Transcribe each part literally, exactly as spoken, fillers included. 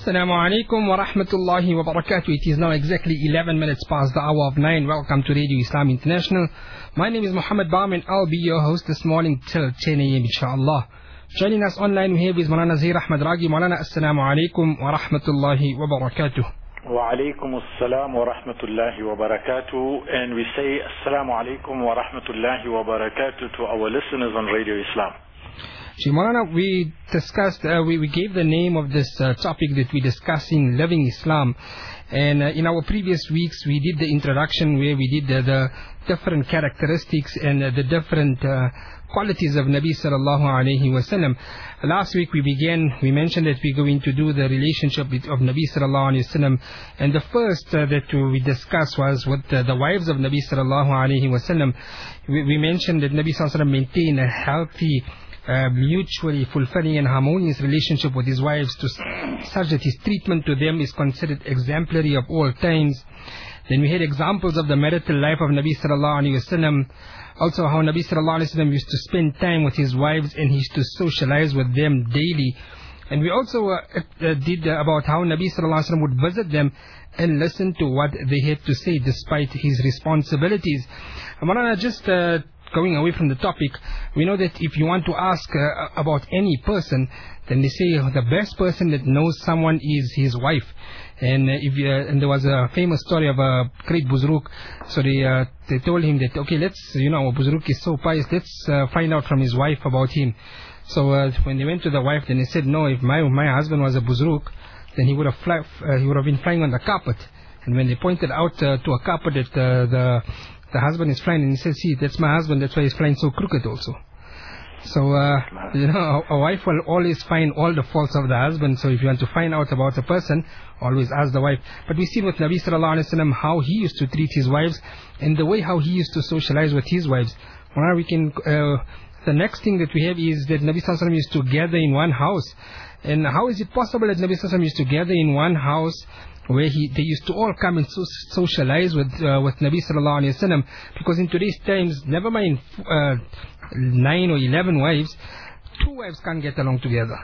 Assalamu alaikum wa rahmatullahi wa barakatuh. It is now exactly eleven minutes past the hour of nine. Welcome to Radio Islam International. My name is Muhammad Baam and I'll be your host this morning till ten a m inshallah. Joining us online we have is Maulana Zahir Ahmad Ragi. Maulana, assalamu alaikum wa rahmatullahi wa barakatuh. Wa alaikum assalam wa rahmatullahi wa barakatuh. And we say assalamu alaikum wa rahmatullahi wa barakatuh to our listeners on Radio Islam. See, Maulana, we discussed, uh, we, we gave the name of this uh, topic that we're discussing, Living Islam. And uh, in our previous weeks, we did the introduction where we did the, the different characteristics and uh, the different uh, qualities of Nabi sallallahu alayhi wa sallam. Last week we began, we mentioned that we're going to do the relationship with, of Nabi sallallahu alayhi wa sallam. And the first uh, that we discussed was with uh, the wives of Nabi sallallahu alayhi wa sallam. We, we mentioned that Nabi sallallahu alayhi wa sallam maintained a healthy, Uh, mutually fulfilling and harmonious relationship with his wives, to such that his treatment to them is considered exemplary of all times. Then we had examples of the marital life of Nabi sallallahu alaihi wasallam. Also how Nabi sallallahu alaihi wasallam used to spend time with his wives and he used to socialize with them daily. And we also uh, uh, did uh, about how Nabi sallallahu alaihi wasallam would visit them and listen to what they had to say despite his responsibilities. Maulana, just uh, going away from the topic, we know that if you want to ask uh, about any person, then they say the best person that knows someone is his wife. And uh, if uh, and there was a famous story of a great Buzruk. So they uh, they told him that, okay, let's, you know, our Buzruk is so pious, let's uh, find out from his wife about him. So uh, when they went to the wife, then he said, no, if my my husband was a Buzruk, then he would have fly, uh, he would have been flying on the carpet. And when they pointed out uh, to a carpet that uh, the the husband is flying, and he says, see, that's my husband, that's why he's flying so crooked also. So, uh, you know, a, a wife will always find all the faults of the husband. So if you want to find out about a person, always ask the wife. But we see with Nabi sallallahu alaihi wasallam how he used to treat his wives and the way how he used to socialize with his wives. Now we can, uh, the next thing that we have is that Nabi sallallahu alaihi wasallam used to gather in one house. And how is it possible that Nabi sallallahu alaihi wasallam used to gather in one house where he, they used to all come and so, socialize with uh, with Nabi sallallahu alaihi wasallam? Because in today's times, never mind uh, nine or eleven wives, two wives can't get along together.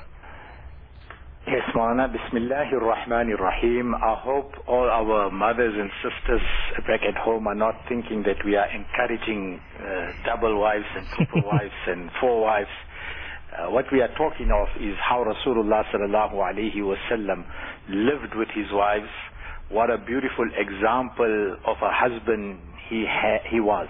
Yes, Maulana, Bismillahir Rahmanir Rahim. I hope all our mothers and sisters back at home are not thinking that we are encouraging uh, double wives and triple wives and four wives. Uh, what we are talking of is how Rasulullah sallallahu alaihi wasallam lived with his wives. What a beautiful example of a husband he ha- he was.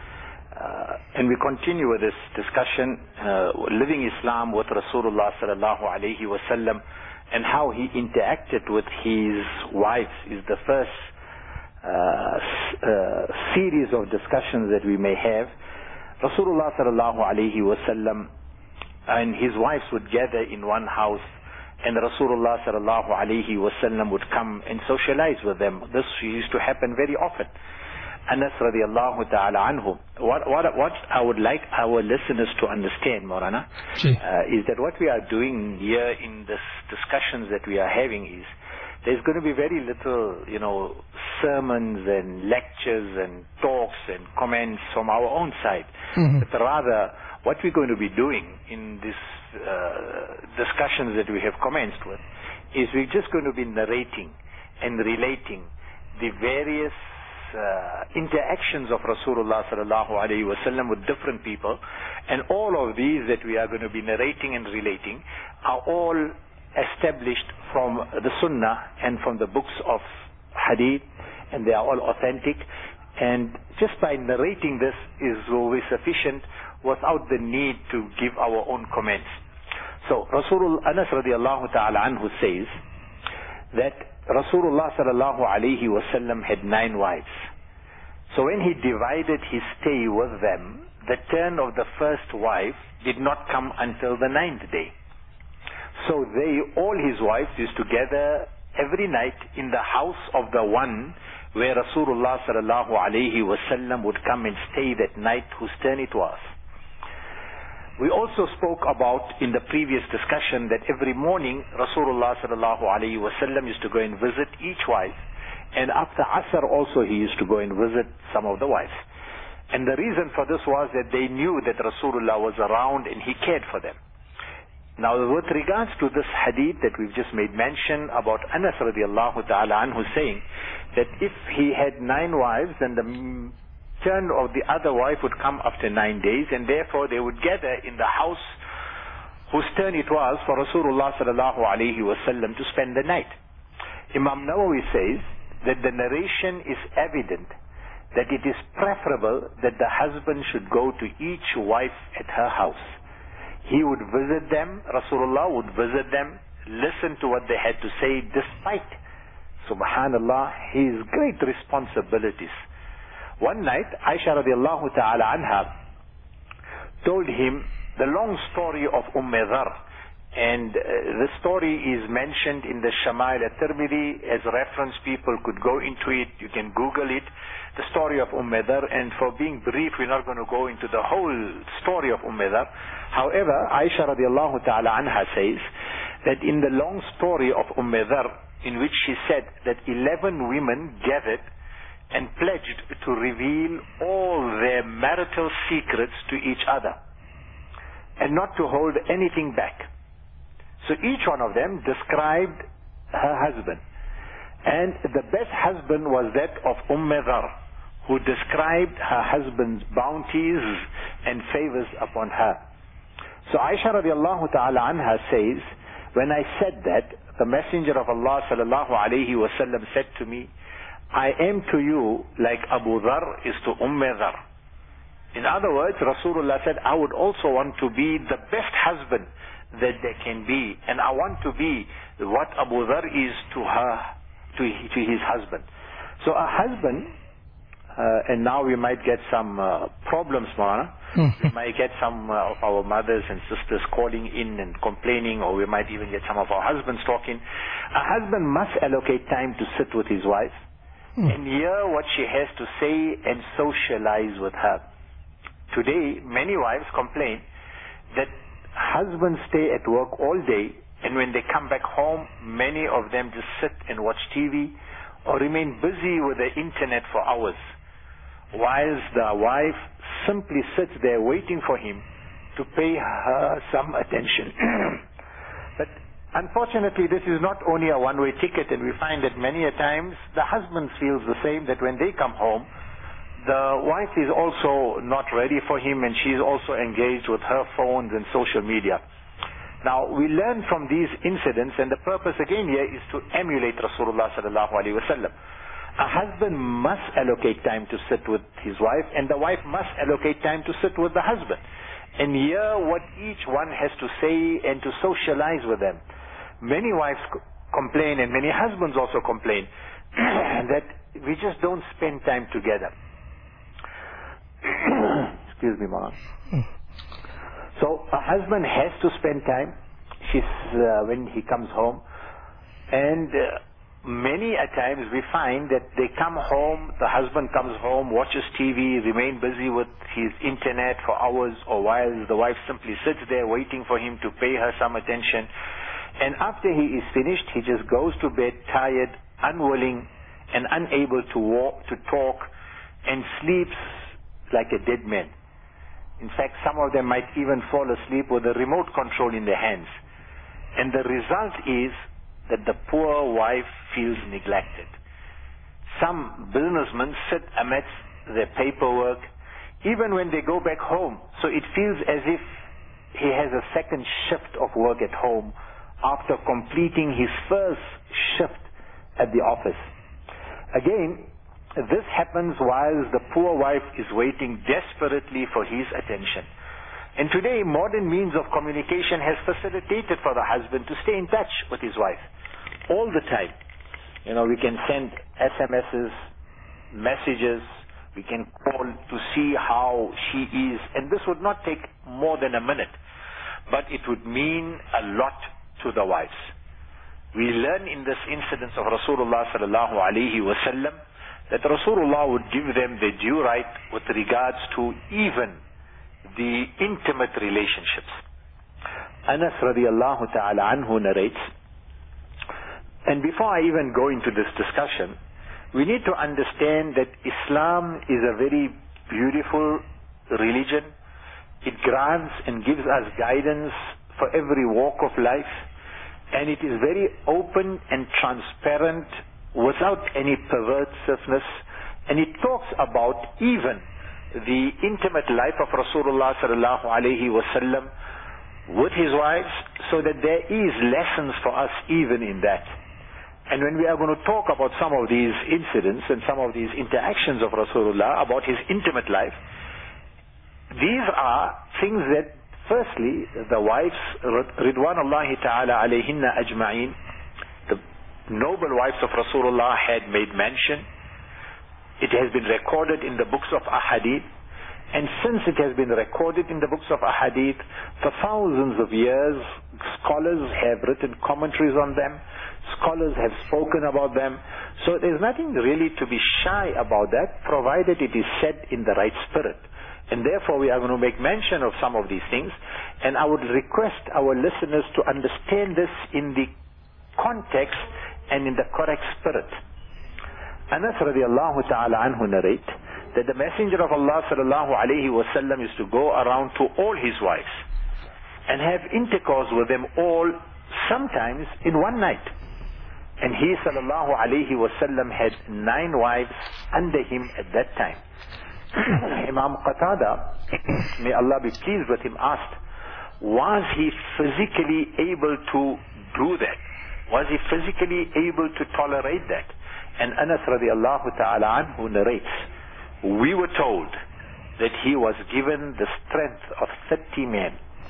Uh, and we continue with this discussion, uh, living Islam with Rasulullah sallallahu alaihi wasallam, and how he interacted with his wives is the first uh, uh, series of discussions that we may have. Rasulullah sallallahu alaihi wasallam and his wives would gather in one house, and Rasulullah sallallahu alaihi wasallam would come and socialize with them. This used to happen very often. Anas radiallahu ta'ala anhu. What, what, what I would like our listeners to understand, Maulana, uh, is that what we are doing here in this discussions that we are having is, there's going to be very little, you know, sermons and lectures and talks and comments from our own side. Mm-hmm. But rather, what we're going to be doing in these uh, discussions that we have commenced with is we're just going to be narrating and relating the various uh, interactions of Rasulullah sallallahu alaihi wasallam with different people, and all of these that we are going to be narrating and relating are all established from the Sunnah and from the books of Hadith, and they are all authentic. And just by narrating this is will be sufficient without the need to give our own comments. So Rasulullah Anas radiallahu ta'ala anhu says that Rasulullah sallallahu alayhi wasallam had nine wives. So when he divided his stay with them, the turn of the first wife did not come until the ninth day. So they, all his wives, used to gather every night in the house of the one where Rasulullah sallallahu alayhi wasallam would come and stay that night, whose turn it was. We also spoke about in the previous discussion that every morning Rasulullah sallallahu alayhi wasallam used to go and visit each wife, and after Asr also he used to go and visit some of the wives. And the reason for this was that they knew that Rasulullah was around and he cared for them. Now, with regards to this hadith that we've just made mention about Anas radiallahu ta'ala anhu saying that if he had nine wives, then the turn of the other wife would come after nine days, and therefore they would gather in the house whose turn it was for Rasulullah sallallahu alayhi wasallam to spend the night. Imam Nawawi says that the narration is evident that it is preferable that the husband should go to each wife at her house. He would visit them, Rasulullah would visit them, listen to what they had to say, despite, subhanallah, his great responsibilities. One night, Aisha radiallahu ta'ala anha told him the long story of Umm Dhar. And uh, the story is mentioned in the Shama'il at-Tirmidhi as reference. People could go into it. You can Google it. The story of Umm Dhar. And for being brief, we're not going to go into the whole story of Umm Dhar. However, Aisha radiallahu ta'ala anha says that in the long story of Umm Dhar, in which she said that eleven women gathered and pledged to reveal all their marital secrets to each other and not to hold anything back. So each one of them described her husband. And the best husband was that of Umm Dhar, who described her husband's bounties and favors upon her. So Aisha radiallahu ta'ala anha says, when I said that, the Messenger of Allah sallallahu alayhi wasallam said to me, I am to you like Abu Dhar is to Umm Dhar. In other words, Rasulullah said, I would also want to be the best husband that there can be, and I want to be what Abu Dhar is to her, to, to his husband. So a husband, uh, and now we might get some uh, problems, Mara. We might get some uh, of our mothers and sisters calling in and complaining, or we might even get some of our husbands talking. A husband must allocate time to sit with his wife and hear what she has to say and socialize with her. Today, many wives complain that husbands stay at work all day, and when they come back home, many of them just sit and watch T V or remain busy with the internet for hours, whilst the wife simply sits there waiting for him to pay her some attention. But unfortunately, this is not only a one-way ticket, and we find that many a times the husband feels the same, that when they come home, the wife is also not ready for him, and she is also engaged with her phones and social media. Now, we learn from these incidents, and the purpose again here is to emulate Rasulullah sallallahu alaihi wasallam. A husband must allocate time to sit with his wife, and the wife must allocate time to sit with the husband and hear what each one has to say and to socialize with them. Many wives complain, and many husbands also complain, that we just don't spend time together. Excuse me, Mom. So a husband has to spend time she's, uh, when he comes home, and uh, many a times we find that they come home, the husband comes home, watches T V, remain busy with his internet for hours, or while the wife simply sits there waiting for him to pay her some attention. And after he is finished, he just goes to bed tired, unwilling, and unable to walk, to talk, and sleeps like a dead man. In fact, some of them might even fall asleep with a remote control in their hands. And the result is that the poor wife feels neglected. Some businessmen sit amidst their paperwork, even when they go back home. So it feels as if he has a second shift of work at home after completing his first shift at the office. Again, this happens while the poor wife is waiting desperately for his attention. And today, modern means of communication has facilitated for the husband to stay in touch with his wife all the time. You know, we can send S M Ses, messages, we can call to see how she is, and this would not take more than a minute, but it would mean a lot to the wives. We learn in this incident of Rasulullah sallallahu alaihi wasallam that Rasulullah would give them the due right with regards to even the intimate relationships. Anas radiallahu ta'ala anhu narrates, and before I even go into this discussion, we need to understand that Islam is a very beautiful religion. It grants and gives us guidance for every walk of life, and it is very open and transparent without any perversiveness, and it talks about even the intimate life of Rasulullah sallallahu alaihi wasallam with his wives, so that there is lessons for us even in that. And when we are going to talk about some of these incidents and some of these interactions of Rasulullah about his intimate life, these are things that, firstly, the wives, Ridwanullahi ta'ala alayhinna ajma'in, the noble wives of Rasulullah had made mention. It has been recorded in the books of Ahadith. And since it has been recorded in the books of Ahadith, for thousands of years, scholars have written commentaries on them. Scholars have spoken about them. So there's nothing really to be shy about that, provided it is said in the right spirit. And therefore we are going to make mention of some of these things. And I would request our listeners to understand this in the context and in the correct spirit. Anas radiallahu ta'ala anhu narrate that the Messenger of Allah sallallahu alayhi wa sallam used to go around to all his wives and have intercourse with them all, sometimes in one night. And he sallallahu alayhi wa sallam had nine wives under him at that time. Imam Qatada, may Allah be pleased with him, asked, was he physically able to do that? Was he physically able to tolerate that? And Anas radiallahu ta'ala anhu narrates, we were told that he was given the strength of thirty men.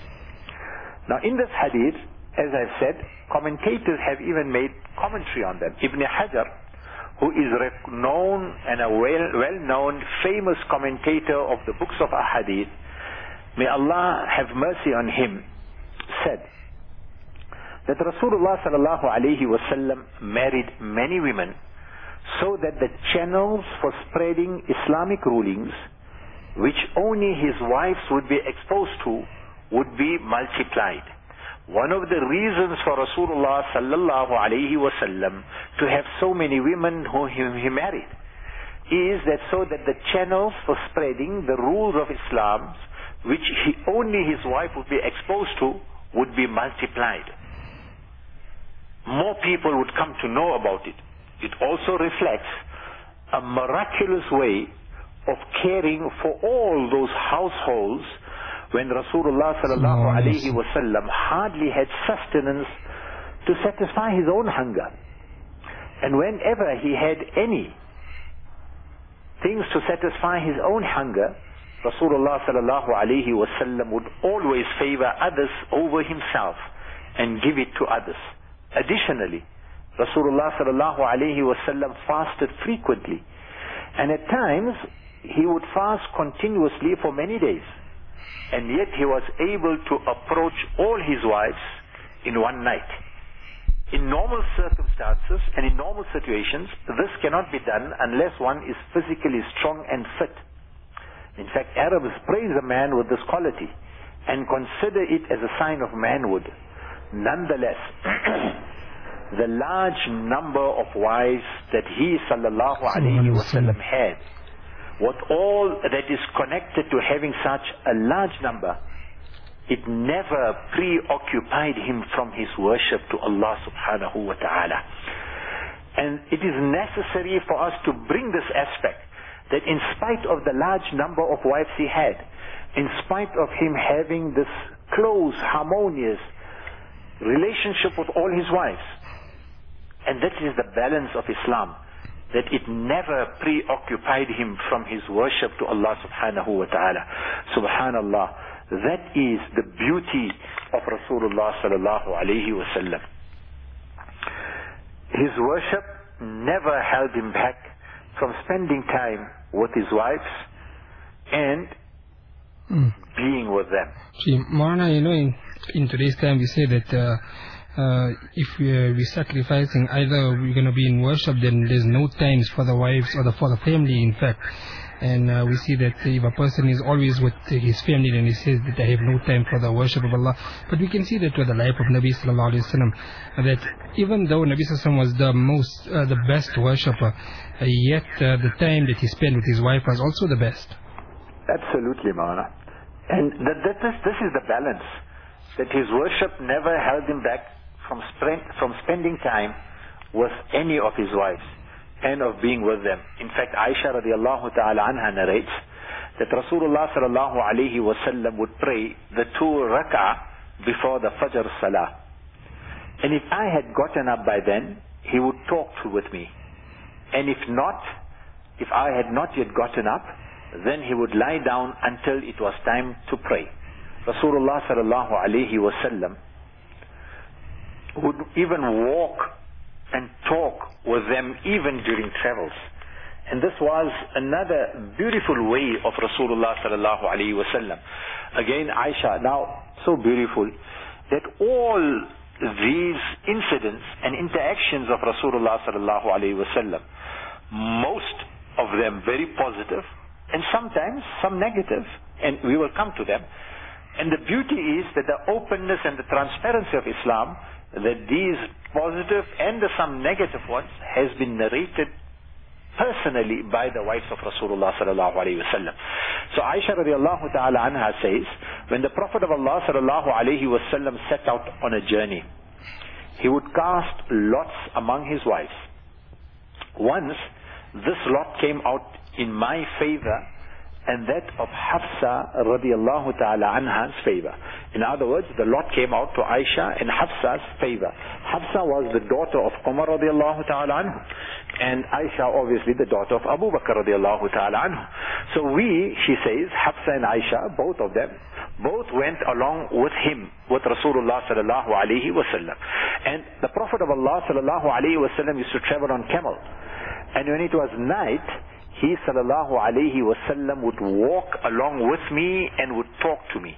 Now in this hadith, as I've said, commentators have even made commentary on them. Ibn Hajar, who is known and a well, well-known, famous commentator of the books of Ahadith, may Allah have mercy on him, said that Rasulullah sallallahu alayhi wa sallam married many women so that the channels for spreading Islamic rulings, which only his wives would be exposed to, would be multiplied. One of the reasons for Rasulullah sallallahu alayhi wa sallam to have so many women whom he married is that so that the channels for spreading the rules of Islam, which he, only his wife would be exposed to, would be multiplied. More people would come to know about it. It also reflects a miraculous way of caring for all those households when Rasulullah sallallahu alayhi wa sallam hardly had sustenance to satisfy his own hunger. And whenever he had any things to satisfy his own hunger, Rasulullah sallallahu alayhi wa sallam would always favor others over himself and give it to others. Additionally, Rasulullah sallallahu alayhi wa sallam fasted frequently, and at times he would fast continuously for many days, and yet he was able to approach all his wives in one night. In normal circumstances and in normal situations, this cannot be done unless one is physically strong and fit. In fact, Arabs praise a man with this quality and consider it as a sign of manhood. Nonetheless, the large number of wives that he sallallahu alayhi wa sallam had, what all that is connected to having such a large number, it never preoccupied him from his worship to Allah subhanahu wa ta'ala. And it is necessary for us to bring this aspect, that in spite of the large number of wives he had, in spite of him having this close, harmonious relationship with all his wives, and that is the balance of Islam, that it never preoccupied him from his worship to Allah subhanahu wa ta'ala. Subhanallah, that is the beauty of Rasulullah sallallahu alayhi wa sallam. His worship never held him back from spending time with his wives and mm. being with them. See, Maulana, you know, in, in today's time we say that uh, Uh, if we're, we're sacrificing, either we're going to be in worship, then there's no times for the wives or the, for the family, in fact. And uh, we see that if a person is always with his family, then he says that I have no time for the worship of Allah. But we can see that with the life of Nabi sallallahu alaihi wasallam, that even though Nabi sallallahu alaihi wasallam was the most, uh, the best worshipper, uh, yet uh, the time that he spent with his wife was also the best. Absolutely, Maulana. And that, that, this, this is the balance. that his worship never held him back from, spend, from spending time with any of his wives and of being with them. In fact, Aisha radiallahu ta'ala anha narrates that Rasulullah sallallahu alayhi wa sallam would pray the two rak'ah before the Fajr Salah. And if I had gotten up by then, he would talk to with me. And if not, if I had not yet gotten up, then he would lie down until it was time to pray. Rasulullah sallallahu alayhi wa sallam would even walk and talk with them even during travels. And this was another beautiful way of Rasulullah sallallahu alayhi wa sallam. Again, Aisha, now so beautiful that all these incidents and interactions of Rasulullah sallallahu alayhi wa sallam, most of them very positive and sometimes some negative, and we will come to them. And the beauty is that the openness and the transparency of Islam, that these positive and the some negative ones has been narrated personally by the wives of Rasulullah sallallahu alayhi wa sallam. So Aisha radiallahu ta'ala anha says, when the Prophet of Allah sallallahu alayhi wa sallam set out on a journey, he would cast lots among his wives. Once, this lot came out in my favor, and that of Hafsa radiallahu ta'ala anha's favor. In other words, the lot came out to Aisha in Hafsa's favor. Hafsa was the daughter of Umar radiallahu ta'ala anhu, and Aisha obviously the daughter of Abu Bakr radiallahu ta'ala anhu. So we, she says, Hafsa and Aisha, both of them, both went along with him, with Rasulullah sallallahu alayhi wa sallam. And the Prophet of Allah sallallahu alayhi wa sallam used to travel on camel. And when it was night, he sallallahu alayhi wa sallam would walk along with me and would talk to me.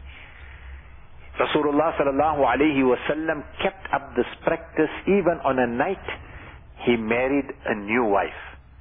Rasulullah sallallahu alayhi wa sallam kept up this practice even on a night he married a new wife.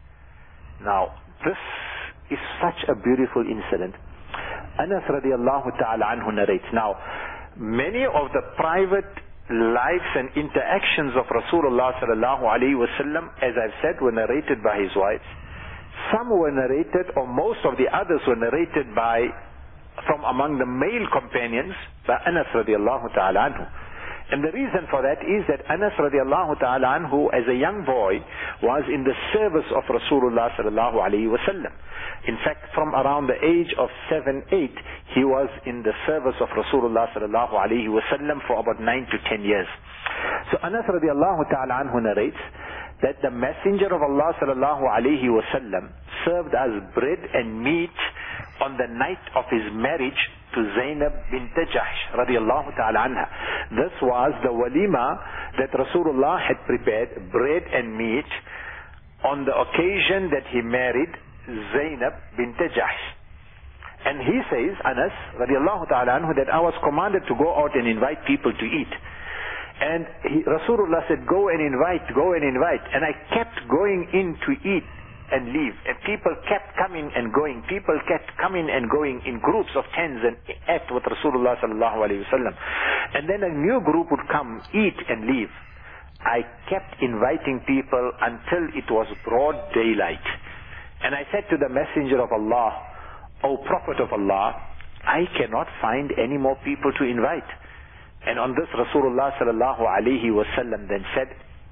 Now, this is such a beautiful incident. Anas radiallahu ta'ala anhu narrates. Now, many of the private lives and interactions of Rasulullah sallallahu alayhi wa sallam, as I've said, were narrated by his wives. Some were narrated, or most of the others were narrated by, from among the male companions, by Anas radiallahu ta'ala anhu. And the reason for that is that Anas radiallahu ta'ala anhu, as a young boy, was in the service of Rasulullah sallallahu alayhi wa sallam. In fact, from around the age of seven, eight, he was in the service of Rasulullah sallallahu alayhi wa sallam for about nine to ten years. So Anas radiallahu ta'ala anhu narrates that the Messenger of Allah sallallahu alayhi wa sallam served as bread and meat on the night of his marriage to Zainab bint Jahsh radiallahu ta'ala anha. This was the walima that Rasulullah had prepared, bread and meat, on the occasion that he married Zainab bint Jahsh. And he says, Anas radiallahu ta'ala anhu, that I was commanded to go out and invite people to eat. And he, Rasulullah said, go and invite, go and invite. And I kept going in to eat and leave. And people kept coming and going. People kept coming and going in groups of tens and ate with Rasulullah sallallahu alayhi wa sallam. And then a new group would come, eat and leave. I kept inviting people until it was broad daylight. And I said to the Messenger of Allah, O Prophet of Allah, I cannot find any more people to invite. And on this, Rasulullah sallallahu alayhi wa sallam then said,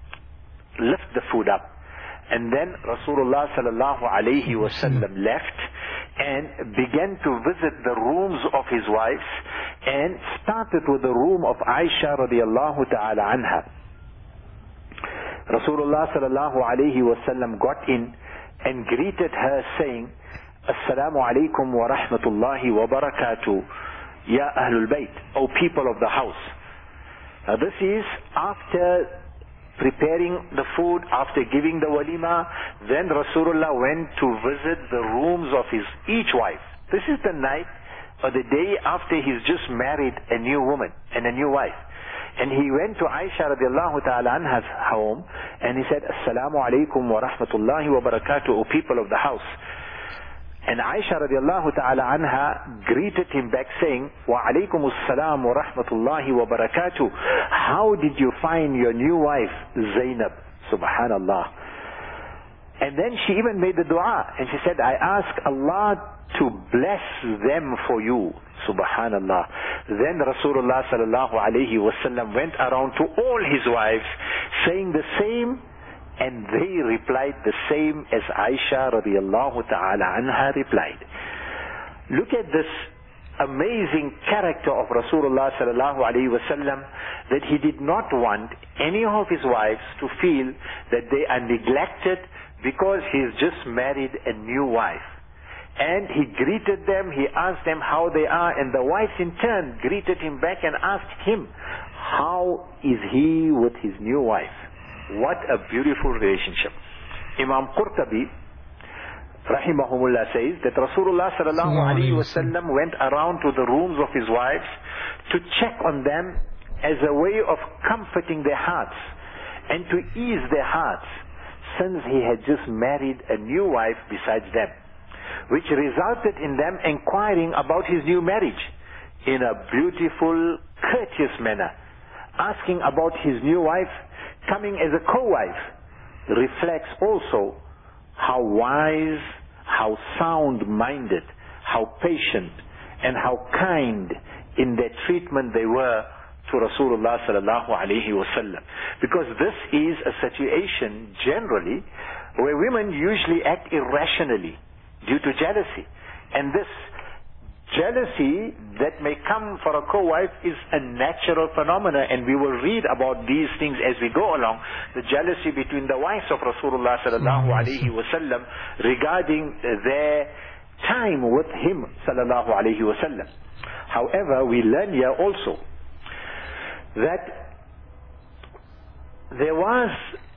lift the food up. And then Rasulullah sallallahu alayhi wa sallam left and began to visit the rooms of his wives, and started with the room of Aisha radiallahu ta'ala anha. Rasulullah sallallahu alayhi wa sallam got in and greeted her saying, Assalamu alaikum wa rahmatullahi wa barakatuh. Ya Ahlul Bayt, O people of the house. Now this is after preparing the food, after giving the walima, then Rasulullah went to visit the rooms of his each wife. This is the night or the day after he's just married a new woman and a new wife. And he went to Aisha radiallahu ta'ala anha's home, and he said, Assalamu alaikum wa rahmatullahi wa barakatuh, O people of the house. And Aisha radiallahu ta'ala anha greeted him back saying, Wa alaykum assalam wa rahmatullahi wa barakatuh. How did you find your new wife, Zainab? Subhanallah. And then she even made the dua, and she said, I ask Allah to bless them for you. Subhanallah. Then Rasulullah sallallahu alayhi wasallam went around to all his wives saying the same, and they replied the same as Aisha radiallahu ta'ala anha replied. Look at this amazing character of Rasulullah sallallahu alayhi wasallam, that he did not want any of his wives to feel that they are neglected because he's just married a new wife. And he greeted them, he asked them how they are, and the wives in turn greeted him back and asked him, how is he with his new wife? What a beautiful relationship. Imam Qurtubi rahimahumullah says that Rasulullah sallallahu alayhi wasallam went around to the rooms of his wives to check on them as a way of comforting their hearts and to ease their hearts, since he had just married a new wife besides them, which resulted in them inquiring about his new marriage in a beautiful, courteous manner. Asking about his new wife coming as a co-wife reflects also how wise, how sound-minded, how patient, and how kind in their treatment they were to Rasulullah sallallahu alayhi wasallam. Because this is a situation generally where women usually act irrationally due to jealousy. And this jealousy that may come for a co-wife is a natural phenomenon, and we will read about these things as we go along. The jealousy between the wives of Rasulullah sallallahu alayhi wasallam regarding their time with him sallallahu alayhi wasallam. However, we learn here also that there was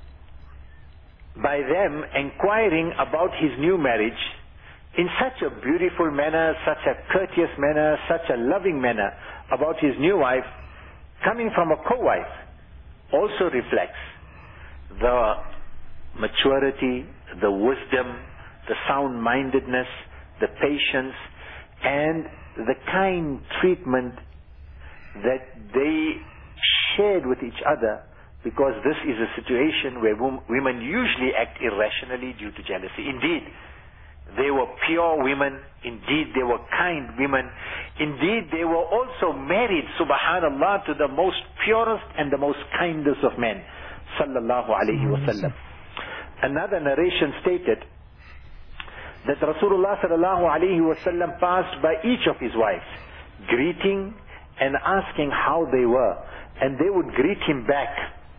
by them inquiring about his new marriage in such a beautiful manner, such a courteous manner, such a loving manner about his new wife, coming from a co-wife, also reflects the maturity, the wisdom, the sound-mindedness, the patience, and the kind treatment that they shared with each other, because this is a situation where women usually act irrationally due to jealousy. Indeed, they were pure women. Indeed, they were kind women. Indeed, they were also married, subhanallah, to the most purest and the most kindest of men, sallallahu alayhi wasallam. Another narration stated that Rasulullah sallallahu alayhi wasallam passed by each of his wives, greeting and asking how they were, and they would greet him back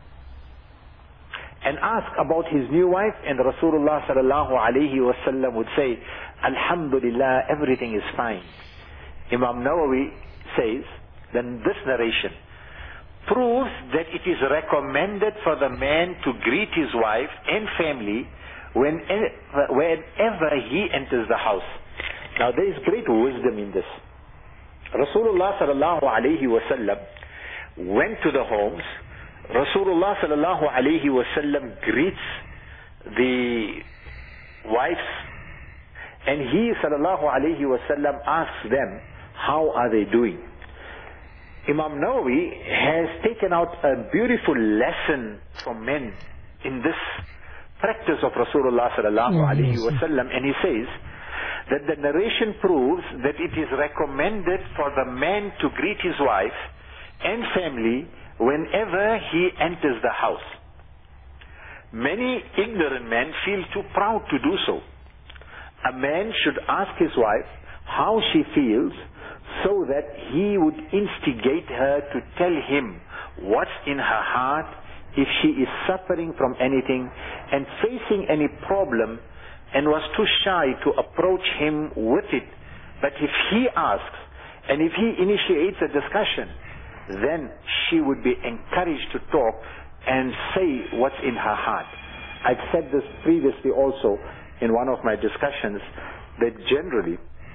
and ask about his new wife, and Rasulullah sallallahu alayhi wasallam would say, Alhamdulillah, everything is fine. Imam Nawawi says, then this narration proves that it is recommended for the man to greet his wife and family whenever, whenever he enters the house. Now there is great wisdom in this. Rasulullah sallallahu alayhi wasallam went to the homes. Rasulullah sallallahu alayhi wasallam greets the wives, and he sallallahu alayhi wasallam asks them, how are they doing? Imam Nawawi has taken out a beautiful lesson for men in this practice of Rasulullah sallallahu alayhi wasallam, and he says that the narration proves that it is recommended for the man to greet his wife and family whenever he enters the house. Many ignorant men feel too proud to do so. A man should ask his wife how she feels, so that he would instigate her to tell him what's in her heart, if she is suffering from anything and facing any problem and was too shy to approach him with it. But if he asks and if he initiates a discussion, then she would be encouraged to talk and say what's in her heart. I've said this previously also in one of my discussions, that generally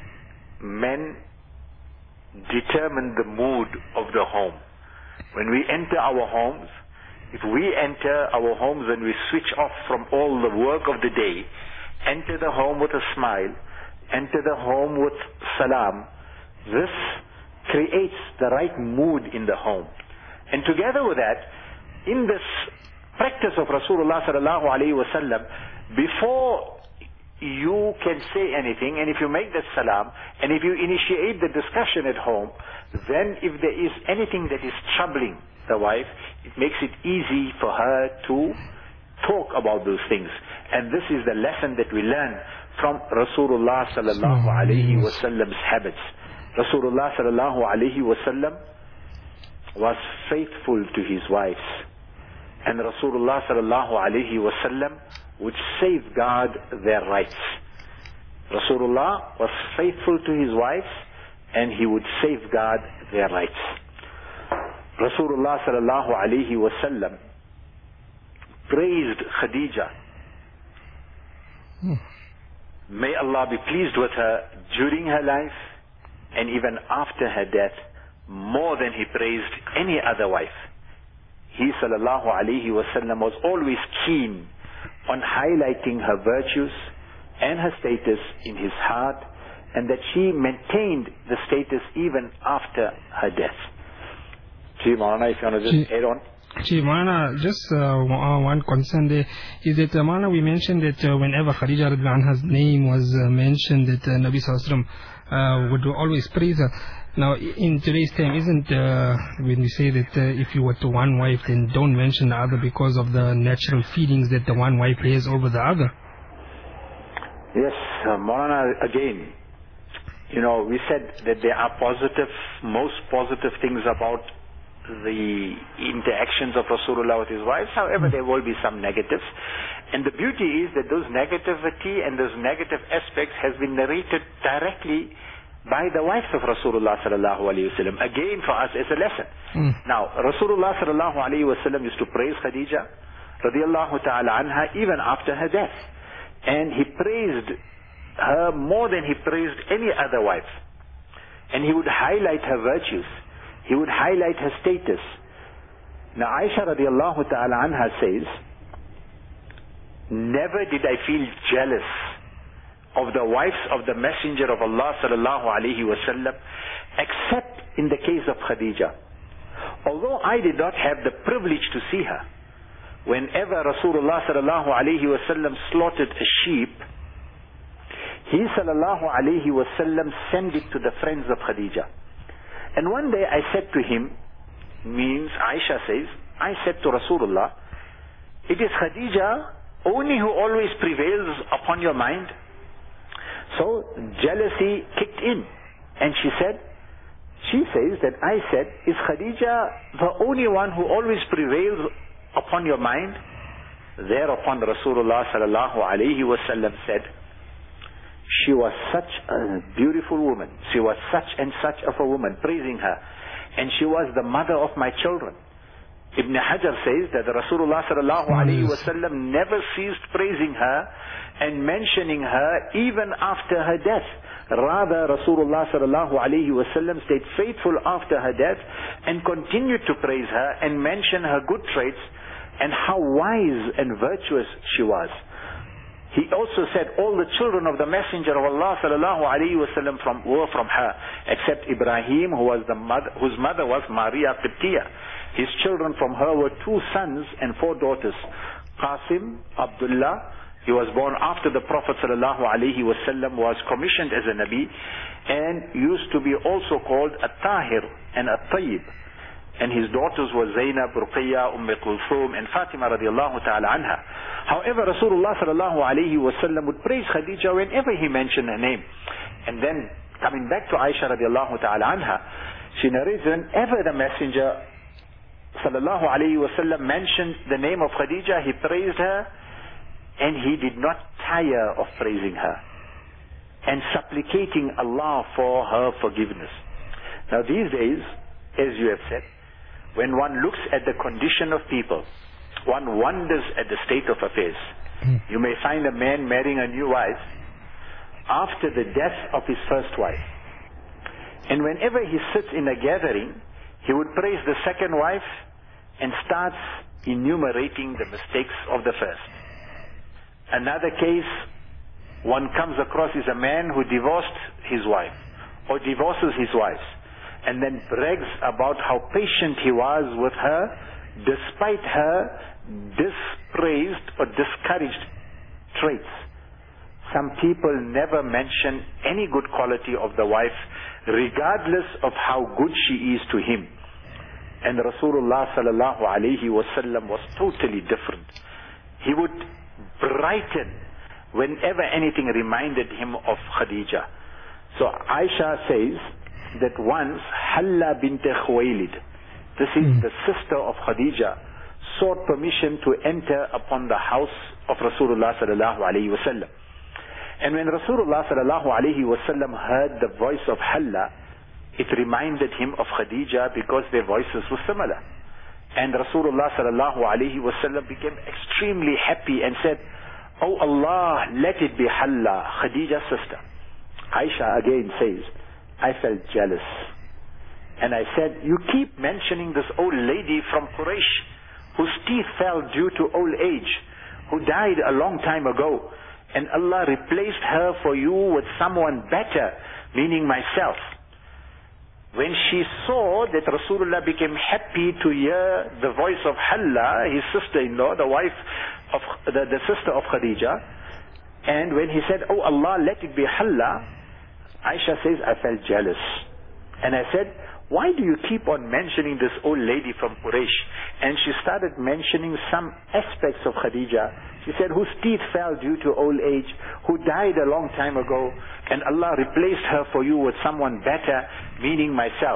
men determine the mood of the home. When we enter our homes, if we enter our homes and we switch off from all the work of the day, enter the home with a smile, enter the home with salam, this creates the right mood in the home. And together with that, in this practice of Rasulullah sallallahu alayhi wasallam, before you can say anything, and if you make that salam, and if you initiate the discussion at home, then if there is anything that is troubling the wife, it makes it easy for her to talk about those things. And this is the lesson that we learn from Rasulullah sallallahu alayhi wa sallam's habits. Rasulullah sallallahu alayhi wa sallam was faithful to his wives. And Rasulullah sallallahu alayhi wa sallam would safeguard their rights. Rasulullah was faithful to his wives and he would safeguard their rights. Rasulullah sallallahu alayhi wa sallam praised Khadija. Hmm. May Allah be pleased with her during her life and even after her death more than he praised any other wife. He sallallahu alayhi wa sallam was always keen on highlighting her virtues and her status in his heart, and that she maintained the status even after her death. Gee, Maulana, if you want to just add on. Gee, Maulana, just uh, one concern there is that, uh, Maulana, we mentioned that uh, whenever Khadija radiallahu anha's name was uh, mentioned, that uh, Nabi sallallahu alayhi wa sallam uh, would always praise her. Now, in today's time, isn't, uh, when we say that uh, if you were to one wife, then don't mention the other because of the natural feelings that the one wife has over the other? Yes, uh, Maulana, again, you know, we said that there are positive, most positive things about the interactions of Rasulullah with his wives. However, there will be some negatives. And the beauty is that those negativity and those negative aspects has been narrated directly by the wives of Rasulullah sallallahu alayhi wa sallam. Again, for us, as a lesson. Mm. Now, Rasulullah sallallahu alayhi wa sallam used to praise Khadija radiallahu ta'ala anha even after her death. And he praised her more than he praised any other wife. And he would highlight her virtues. He would highlight her status. Now, Aisha radiallahu ta'ala anha says, never did I feel jealous of the wives of the Messenger of Allah sallallahu alayhi wa sallam, except in the case of Khadija. Although I did not have the privilege to see her, whenever Rasulullah sallallahu alayhi wa sallam slaughtered a sheep, he sallallahu alayhi wa sallam sent it to the friends of Khadija. And one day I said to him, means Aisha says, I said to Rasulullah, it is Khadija only who always prevails upon your mind. So jealousy kicked in, and she said, she says that I said, is Khadija the only one who always prevails upon your mind? Thereupon Rasulullah sallallahu alayhi wa sallam said, she was such a beautiful woman, she was such and such of a woman, praising her, and she was the mother of my children. Ibn Hajar says that Rasulullah sallallahu alayhi wa sallam never ceased praising her and mentioning her even after her death. Rather, Rasulullah sallallahu alayhi wa sallam stayed faithful after her death and continued to praise her and mention her good traits and how wise and virtuous she was. He also said all the children of the Messenger of Allah sallallahu alayhi wa sallam from, were from her, except Ibrahim, who was the mother, whose mother was Maria Qibtiyya. His children from her were two sons and four daughters. Qasim, Abdullah, he was born after the Prophet sallallahu alayhi wa sallam was commissioned as a Nabi, and used to be also called At-Tahir and At-Tayyib. And his daughters were Zainab, Ruqayya, Umm Kulthum, and Fatima radiallahu ta'ala anha. However, Rasulullah sallallahu alayhi wa sallam would praise Khadija whenever he mentioned her name. And then, coming back to Aisha radiallahu ta'ala anha, she narrates, whenever the Messenger sallallahu alayhi wa sallam mentioned the name of Khadija, he praised her, and he did not tire of praising her and supplicating Allah for her forgiveness. Now these days, as you have said, when one looks at the condition of people, one wonders at the state of affairs. Mm. You may find a man marrying a new wife after the death of his first wife. And whenever he sits in a gathering, he would praise the second wife and starts enumerating the mistakes of the first. Another case one comes across is a man who divorced his wife or divorces his wife, and then brags about how patient he was with her despite her dispraised or discouraged traits. Some people never mention any good quality of the wife, regardless of how good she is to him. And Rasulullah sallallahu alayhi wasallam was totally different. He would brighten whenever anything reminded him of Khadija. So Aisha says that once Halla bint Khuwaylid, this is mm. the sister of Khadija, sought permission to enter upon the house of Rasulullah sallallahu alayhi wasallam. And when Rasulullah sallallahu alayhi wasallam heard the voice of Halla, it reminded him of Khadija because their voices were similar. And Rasulullah sallallahu alayhi wasallam became extremely happy and said, "Oh Allah, let it be Halla, Khadija's sister." Aisha again says, "I felt jealous. And I said, you keep mentioning this old lady from Quraysh, whose teeth fell due to old age, who died a long time ago, and Allah replaced her for you with someone better," meaning myself. When she saw that Rasulullah became happy to hear the voice of Halla, his sister-in-law, the wife of the, the sister of Khadija, and when he said, "Oh Allah, let it be Halla," Aisha says, "I felt jealous. And I said, why do you keep on mentioning this old lady from Quraysh?" And she started mentioning some aspects of Khadija. She said, whose teeth fell due to old age, who died a long time ago, and Allah replaced her for you with someone better, meaning myself.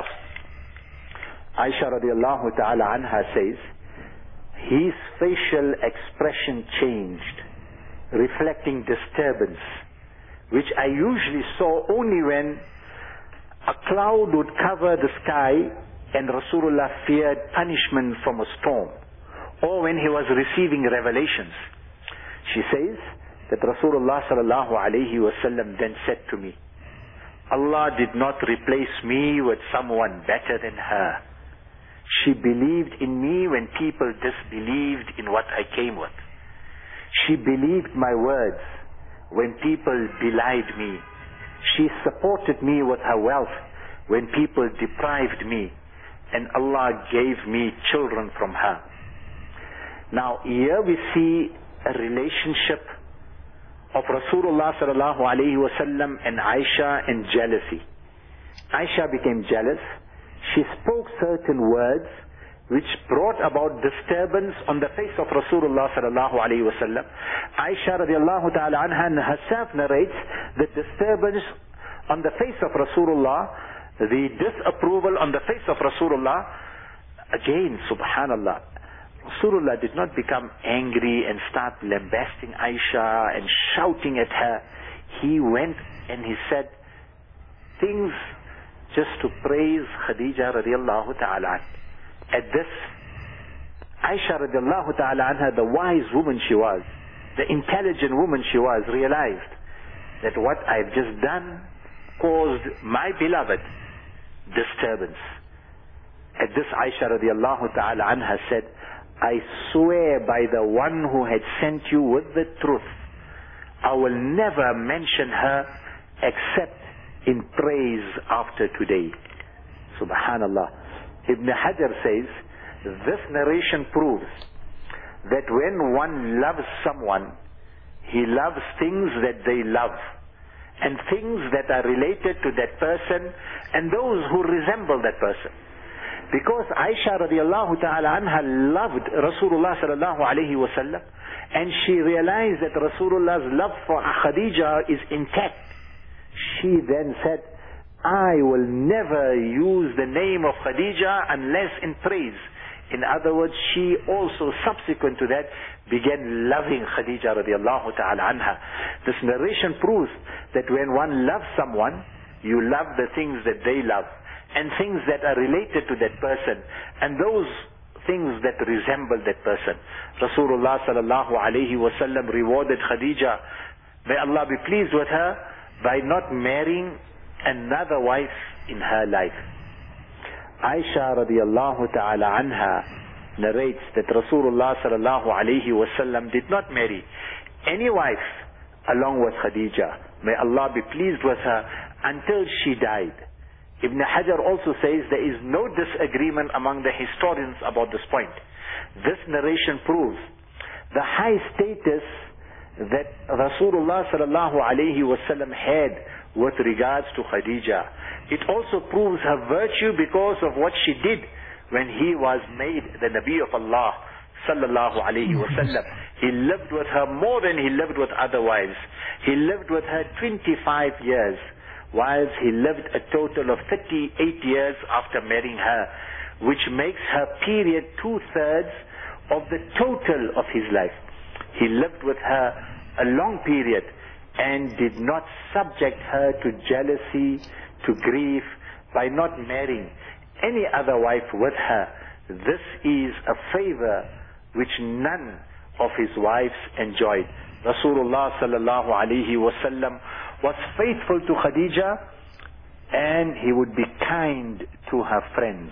Aisha radiallahu ta'ala anha says, his facial expression changed, reflecting disturbance, which I usually saw only when a cloud would cover the sky and Rasulullah feared punishment from a storm, or when he was receiving revelations. She says that Rasulullah sallallahu alayhi wasallam then said to me, "Allah did not replace me with someone better than her. She believed in me when people disbelieved in what I came with. She believed my words when people belied me. She supported me with her wealth when people deprived me, and Allah gave me children from her." Now here we see a relationship of Rasulullah sallallahu alayhi wasallam and Aisha in jealousy. Aisha became jealous. She spoke certain words which brought about disturbance on the face of Rasulullah sallallahu alayhi wasallam. Aisha radiallahu ta'ala anha herself narrates the disturbance on the face of Rasulullah, the disapproval on the face of Rasulullah. Again, subhanallah, Rasulullah did not become angry and start lambasting Aisha and shouting at her. He went and he said things just to praise Khadija radiallahu ta'ala. At this, Aisha radiallahu ta'ala anha, the wise woman she was, the intelligent woman she was, realized that what I've just done caused my beloved disturbance. At this, Aisha radiallahu ta'ala anha said, "I swear by the one who had sent you with the truth, I will never mention her except in praise after today." Subhanallah. Ibn Hajar says, this narration proves that when one loves someone, he loves things that they love, and things that are related to that person, and those who resemble that person. Because Aisha radiallahu ta'ala anha loved Rasulullah sallallahu alayhi wasallam, and she realized that Rasulullah's love for Khadija is intact, she then said, "I will never use the name of Khadija unless in praise." In other words, she also subsequent to that began loving Khadija radiallahu ta'ala anha. This narration proves that when one loves someone, you love the things that they love, and things that are related to that person, and those things that resemble that person. Rasulullah sallallahu alayhi wasallam rewarded Khadija, may Allah be pleased with her, by not marrying another wife in her life. Aisha radiallahu ta'ala anha narrates that Rasulullah sallallahu alayhi wasallam did not marry any wife along with Khadija, may Allah be pleased with her, until she died. Ibn Hajar also says there is no disagreement among the historians about this point. This narration proves the high status that Rasulullah sallallahu alayhi wasallam had with regards to Khadija. It also proves her virtue because of what she did when he was made the Nabi of Allah sallallahu alayhi wasallam. He lived with her more than he lived with other wives. He lived with her twenty-five years, whilst he lived a total of thirty-eight years after marrying her, which makes her period two-thirds of the total of his life. He lived with her a long period and did not subject her to jealousy, to grief, by not marrying any other wife with her. This is a favor which none of his wives enjoyed. Rasulullah sallallahu alayhi wasallam was faithful to Khadija, and he would be kind to her friends.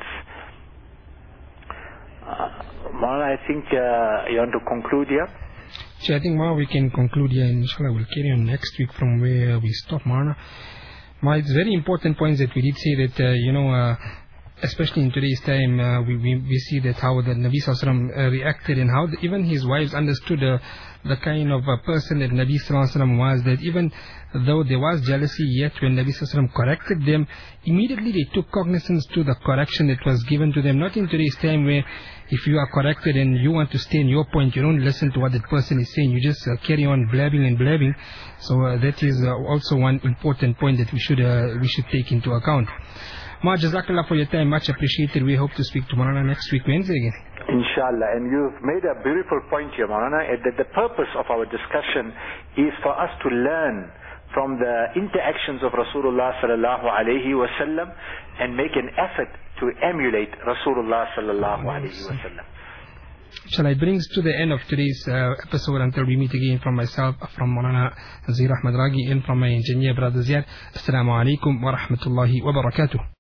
Uh, Maulana, I think uh, you want to conclude here? So I think Ma, we can conclude here, and inshallah we'll carry on next week from where we stop, Maulana. Ma, it's very important points that we did say that, uh, you know, uh, especially in today's time, uh, we, we we see that how the Nabi Sallallahu Alaihi Wasallam uh, reacted, and how the, even his wives understood uh, the kind of uh, person that Nabi Sallallahu Alaihi Wasallam was, that even though there was jealousy, yet when Nabi Sallallahu Alaihi Wasallam corrected them, immediately they took cognizance to the correction that was given to them. Not in today's time where if you are corrected and you want to stay in your point, you don't listen to what that person is saying, you just uh, carry on blabbing and blabbing. So uh, that is uh, also one important point that we should uh, we should take into account. Ma, Jazakallah for your time, much appreciated. We hope to speak to Maulana next week, Wednesday again. Inshallah. And you've made a beautiful point here, Maulana, that the purpose of our discussion is for us to learn from the interactions of Rasulullah sallallahu alayhi wasallam and make an effort to emulate Rasulullah sallallahu alayhi wasallam. Inshallah, it brings to the end of today's uh, episode until we meet again. From myself, from Maulana Nazir Ahmad Ragi, and from my engineer brother Ziyad. Assalamu alaikum wa rahmatullahi wa barakatuh.